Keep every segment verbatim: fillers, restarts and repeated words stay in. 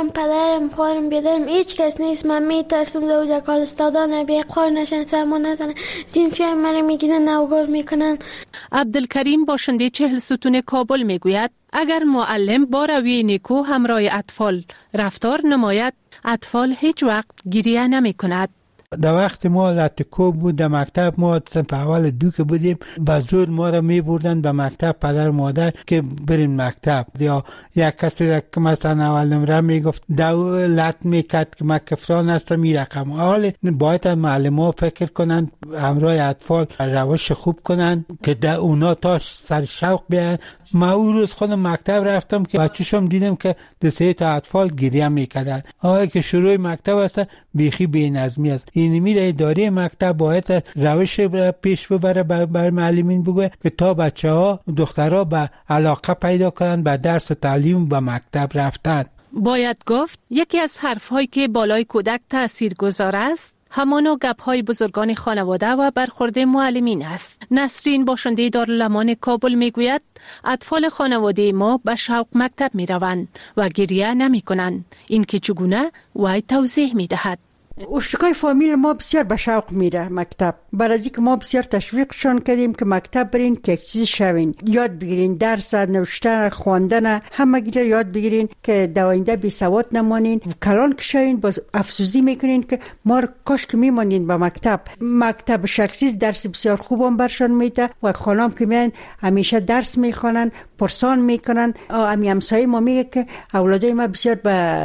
مادرم، پدرم، خواهرم، بیادرم هیچ کس نیست. من میترسم زوجه کال استادان بی قار نشن، سرما نزنن، زینفی مرا میگیرن، نوگل میکنن. عبدالکریم باشنده چهل ستون کابل میگوید اگر معلم با روی نیکو همراه اطفال رفتار نماید، اطفال هیچ وقت گریه نمی کند. در وقت ما لاتکو بود در مکتب، ما صنف اول دو که بودیم با زور ما را می بردن به مکتب، پدر مادر که بریم مکتب. یا یک کسی را که مثلا اول نمره می گفت دولت می کرد که من کفران هستم می رقم. حال باید معلم ها فکر کنن همراه اطفال روش خوب کنن که در اونا تا سر شوق بیان. ما اون روز خودم مکتب رفتم که بچه‌شم دیدم که دو سه تا اطفال گریه میکردن. آقا که شروع مکتب است بیخی بی‌نظمی است. این میره اداره مکتب باید روش پیش ببره، بر معلمین بگه که تا بچه‌ها دخترها به علاقه پیدا کنن به درس و تعلیم و مکتب رفتن. باید گفت یکی از حرف‌هایی که بالای کودک تاثیرگذار است همانا گپ‌های بزرگان خانواده و برخورد معلمین است. نسرین باشنده دارالامان کابل میگوید اطفال خانواده ما به شوق مکتب میروند و گریه نمیکنند. این که چگونه وای توضیح میدهد. اشتکای فامیل ما بسیار به شوق میره مکتب. برای اینکه ما بسیار تشویقشان کردیم که مکتب برین که یک چیز شوین، یاد بگیرین، درس نوشتن، خواندن، همه گیره یاد بگیرین که در آینده بی سواد نمانین. کلان که شوین باز افسوسی میکنین که ما رو کاش که میمانین به مکتب. مکتب شخصی درس بسیار خوبم برشان میده و خانم که میان همیشه درس میخوانن، پرسان میکنن. امی همسایه ما میگه که اولادای ما بسیار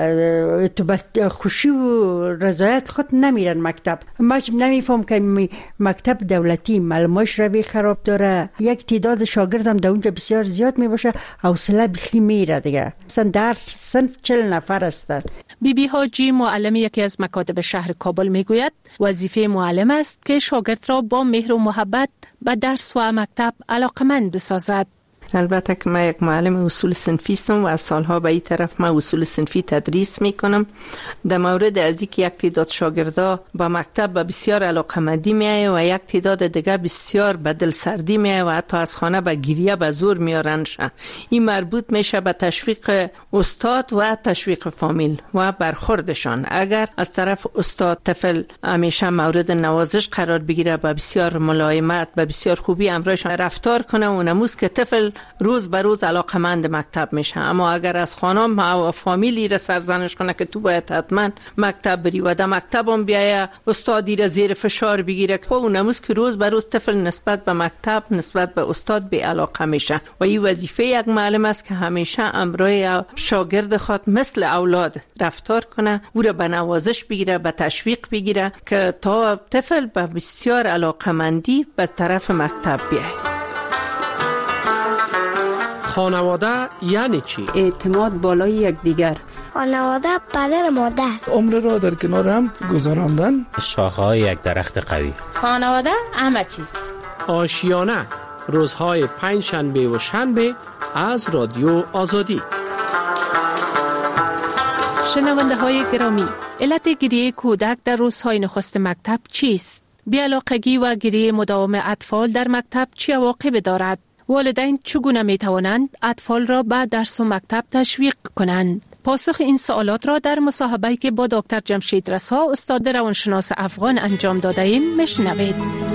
به تو خوشی و رضایت خود نمیرن مکتب. ما نمیفهم که مکتب دولتی معلوماش روی خراب داره، یک تعداد شاگردم در اونجا بسیار زیاد میباشه، حوصله بخی میره دیگه. اصلا در صنف چهل نفر هستن. بی بی حاجی معلم یکی از مکاتب شهر کابل میگوید وظیفه معلم است که شاگرد را با مهر و محبت به درس و مکتب علاقمند بسازد. البته که من یک معلم اصول صنفی هستم و از سالها به این طرف من اصول صنفی تدریس میکنم. در مورد از اینکه یک تعداد شاگردا با مکتب به بسیار علاقمندی میایه و یک تعداد دیگه بسیار به دلسردی میایه و حتی از خانه به گریه به زور میارنش. این مربوط میشه به تشویق استاد و تشویق فامیل و برخوردشان. اگر از طرف استاد طفل همیشه مورد نوازش قرار بگیره، به بسیار ملایمت، به بسیار خوبی امرایشان رفتار کنه و نموز که طفل روز به روز علاقمند مکتب میشه. اما اگر از خانم و فامیلی را سرزنش کنه که تو باید حتما مکتب بری و در مکتب هم بیایه استادی را زیر فشار بگیره، خب اون نموز که روز به روز طفل نسبت به مکتب، نسبت به استاد بی علاقه میشه. و این وظیفه یک معلم است که همیشه امرای شاگرد خود مثل اولاد رفتار کنه، او را به نوازش بگیره، به تشویق بگیره که تا طفل به بسیار علاقمندی به طرف مکتب بیاید. خانواده یعنی چی؟ اعتماد بالای یکدیگر. خانواده پدر مادر. عمر را در کنار هم گذراندن. شاخه‌های یک درخت قوی. خانواده همه چیز. آشیانه روزهای پنج شنبه و شنبه از رادیو آزادی. شنونده های گرامی، علت گریه کودک در روزهای نخست مکتب چیست؟ بی‌علاقگی و گریه مداوم اطفال در مکتب چه عواقبی دارد؟ والدین چگونه می توانند اطفال را به درس و مکتب تشویق کنند؟ پاسخ این سوالات را در مصاحبه‌ای که با دکتر جمشید رسا استاد روانشناس افغان انجام داده ایم میشنوید.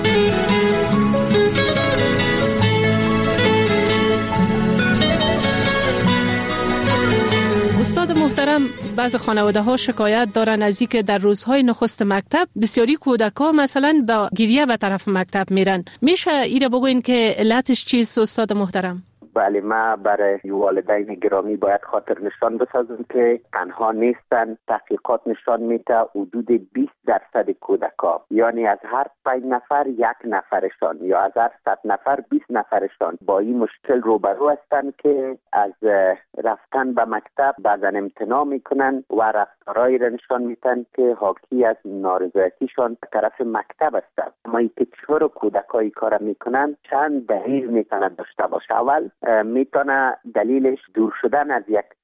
استاد محترم، بعض خانواده ها شکایت دارن از اینکه در روزهای نخست مکتب بسیاری کودک ها مثلا با گریه به طرف مکتب میرن. میشه ایره بگوین که علتش چیست استاد محترم؟ بله، ما برای والدین گرامی باید خاطر نشان بسازم که تنها نیستن. تحقیقات نشان میده حدود بیست درصد کودکا، یعنی از هر پنج نفر یک نفرشان یا از هر صد نفر بیست نفرشان با این مشکل روبرو هستند که از رفتن به مکتب بعدن امتناع میکنن و رفتارهایی را نشان میدن که حاکی از نارضایتیشان به طرف مکتب هستند. اما این که چرا کودکایی کار میکنن چند دلیل میتونه داشته باشه. اول میتونه دلیلش دور شدن از یک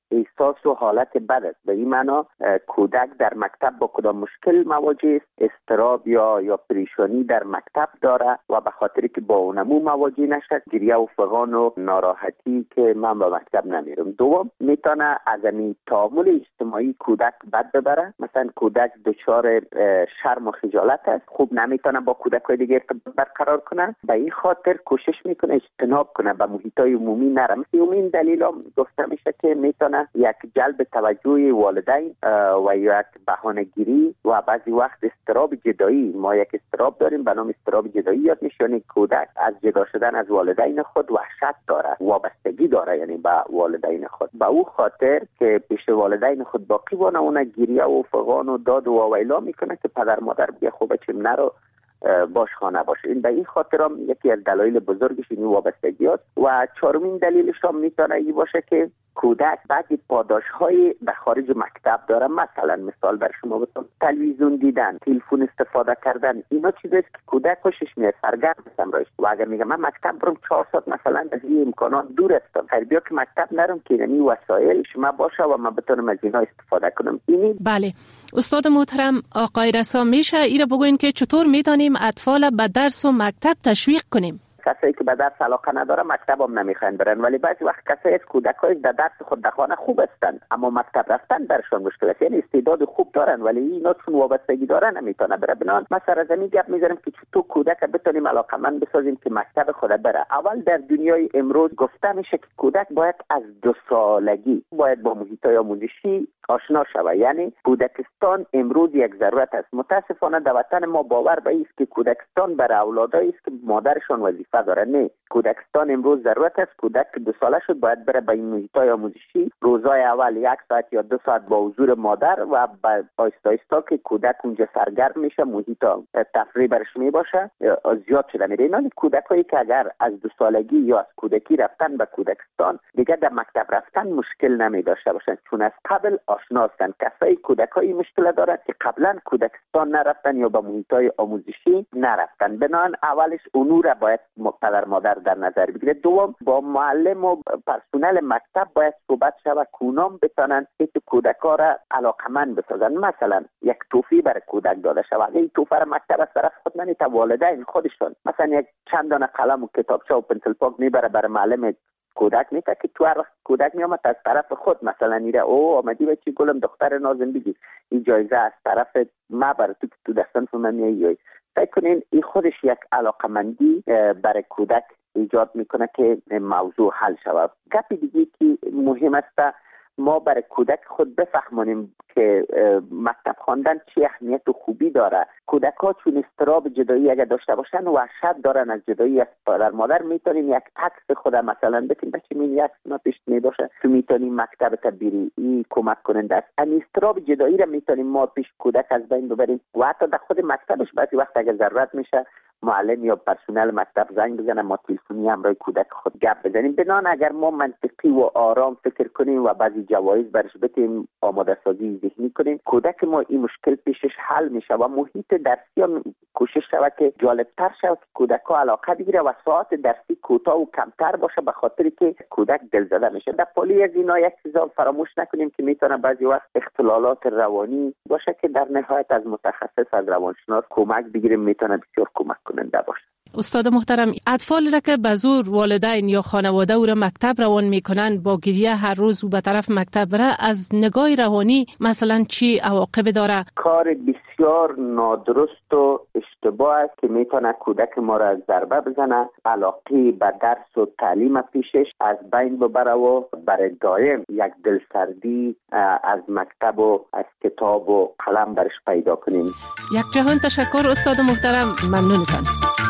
احساس و حالت بد است. به این معنا کودک در مکتب با کدام مشکل مواجه است، اضطراب یا یا پریشانی در مکتب داره و به خاطر که با اونمو مواجه نشه گریه و فغان و ناراحتی که من به مکتب نمیرم. دوم میتونه از این تعامل اجتماعی کودک بد ببره، مثلا کودک دچار شرم و خجالت است، خوب نمیتونه با کودکای دیگه ارتباط برقرار کنه، به این خاطر کوشش میکنه اجتناب کنه، به محیطای عمومی نره. همین دلیل هم گفته میشه که میتونه یک جلب توجه والدین و یک بهانه‌گیری و بعضی وقت اضطراب جدایی، ما یک اضطراب داریم به نام اضطراب جدایی یاد میشه، یعنی کودک از جدا شدن از والدین خود وحشت داره، وابستگی داره یعنی به والدین خود، به او خاطر که پیش والدین خود باقی بانه اون گریه و فغان و داد و ویلا میکنه که پدر مادر بیا خوب بچم نرو باش خانه باشه. این به این خاطر هم یکی از دلایل بزرگش این وابستگی است. و چهارمین دلیلش هم میتونه این باشه که کودک بعضی پاداش‌های به خارج مکتب داره، مثلا مثال بر شما بزنم تلویزیون دیدن، تلفن استفاده کردن، اینا چیزاست که کودک خوشش میاد، سرگرم میشه. و اگر میگم من مکتب برم چهار ساعت مثلا از این امکانات دور هستم، خیر بیا که مکتب نرم که این وسایل شما باشه و من بتونم از اینا استفاده کنم. اینی بله استاد محترم آقای رسا، میشه ایرا بگوین که چطور میتونیم اطفال به درس و مکتب تشویق کنیم؟ کسایی که به درس علاقه نداره مکتب هم نمیخواین برن، ولی بعضی وقت کسایی از کودکای در درس خود در خانه خوب هستند اما مکتب رفتن برشون مشکل است، یعنی استعداد خوب دارن ولی اینا چون وابستگی داره نمیتونه بره. بنان ما سر از این گپ میذاریم که چطور کودک بتونیم علاقمند بسازیم که مکتب خود بره. اول در دنیای امروز گفته میشه که کودک باید از دو سالگی باید با محیطای آموزشی آشنا شود، یعنی کودکستان امروز یک ضرورت است. متاسفانه در وطن ما باور به است که کودکستان برای اولادایی است که مادرشان وظیفه داره. نه، کودکستان امروز ضرورت است. کودک که دو ساله شد باید بره به این محیطای آموزشی، روزای اول یک ساعت یا دو ساعت با حضور مادر و آیستا آیستا که کودک اونجا سرگرم میشه، محیط تفریح برش می باشه زیاد شده میره. اینا کودکایی که اگر از دو سالگی یا از کودکی رفتن به کودکستان دیگه در مکتب رفتن مشکل نمی داشته باشن، چون از قبل آشنا هستند. کسایی کودکایی مشکل دارند که قبلا کودکستان نرفتن یا به محیطای آموزشی نرفتن. بنان اولش اونور باید پدر مادر در نظر بگیره. دوم با معلم و پرسنل مکتب باید صحبت شود که اونام بتونن این کودکا را علاقمند بسازن. مثلا یک توفی برای کودک داده شود، این توفه را مکتب از طرف خود نمیته، والدین خودشون مثلا یک چند دانه قلم و کتابچه و پنسل پاک میبره برای معلم کودک، میگه که تو هر وقت کودک میامد از طرف خود مثلا میره او آمدی بچی گلم دختر نازم بگی این جایزه از طرف ما برای تو تو دستان من میای. فکر کنین این خودش یک علاقمندی برای کودک ایجاد میکنه که موضوع حل شود. گپی دیگه که مهم است ما برای کودک خود بفهمونیم که مکتب خواندن چه اهمیت و خوبی داره. کودک ها چون اضطراب جدایی اگر داشته باشن وحشت دارن از جدایی از پدر مادر، میتونیم یک عکس خود مثلا بتیم بچه من یک ما پیش می باشه تو میتونیم مکتب تبیری این کمک کننده است. این اضطراب جدایی را میتونیم ما پیش کودک از بین ببریم و حتی در خود مکتبش بعضی وقت اگر ضرورت میشه معلم یا پرسنل مکتب زنگ بزنه ما تلفنی همراه کودک خود گپ بزنیم. بنان اگر ما منطقی و آرام فکر کنیم و بعضی جوایز برش بتیم آماده سازی ذهنی کنیم، کودک ما این مشکل پیشش حل میشه و محیط درسی هم کوشش شود که جالبتر شود که کودک ها علاقه بگیره و ساعت درسی کوتاه و کمتر باشه به خاطر که کودک دلزده میشه. در پالی از اینا یک چیز فراموش نکنیم که میتونه بعضی وقت اختلالات روانی باشه که در نهایت از متخصص از روانشناس کمک بگیریم، میتونه بسیار کمک کننده باشه. استاد محترم، اطفال را که به زور والدین یا خانواده او را مکتب روان میکنن با گریه هر روز او به طرف مکتب بره، از نگاه روانی مثلا چی عواقب داره؟ کار بسیار نادرست و اشتباه است که میتونه کودک ما را از ضربه بزنه، علاقه به درس و تعلیم پیشش از بین ببره و برای دایم یک دلسردی از مکتب و از کتاب و قلم برش پیدا کنیم. یک جهان تشکر استاد محترم، ممنونتان.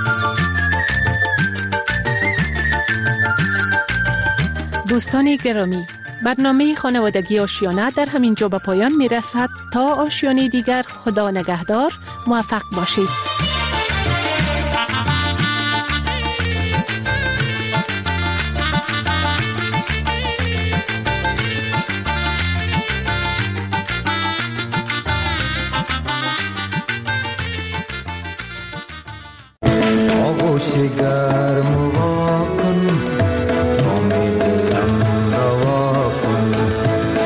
دوستان گرامی، برنامه خانوادگی آشیانه در همین جا به پایان می رسد. تا آشیانه دیگر، خدا نگهدار، موفق باشید. آغوش گرم و کن، امید دلم روا کن،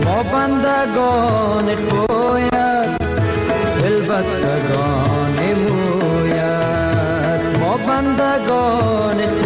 ما بندگان خویت دل بستگان مویت ما بندگان